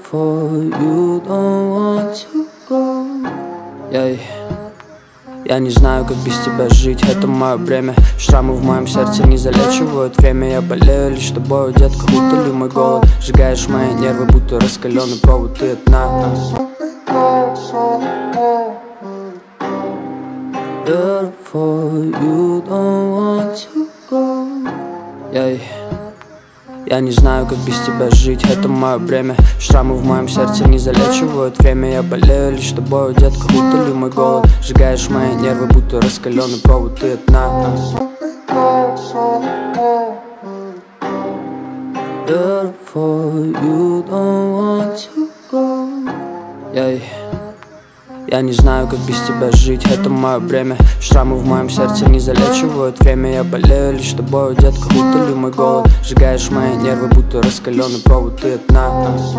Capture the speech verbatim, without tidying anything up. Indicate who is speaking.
Speaker 1: Therefore you don't want to go. Yeah. Я не знаю, как без тебя жить, это мое бремя. Шрамы в моем сердце не залечивают время. Я болею лишь тобою, детка, утоли мой голод. Сжигаешь мои нервы, будто раскаленный провод, ты одна. Therefore you don't want to go. Yeah. Я не знаю, как без тебя жить, это мое бремя. Шрамы в моем сердце не залечивают время. Я болею лишь тобою, детка, утоли мой голод. Сжигаешь мои нервы, будто раскаленный провод, ты одна. Therefore you don't want to go. Yeah. Я не знаю, как без тебя жить, это мое бремя. Шрамы в моем сердце не залечивают время. Я болею лишь тобою, детка, утоли мой голод. Сжигаешь мои нервы, будто раскаленный провод, ты одна.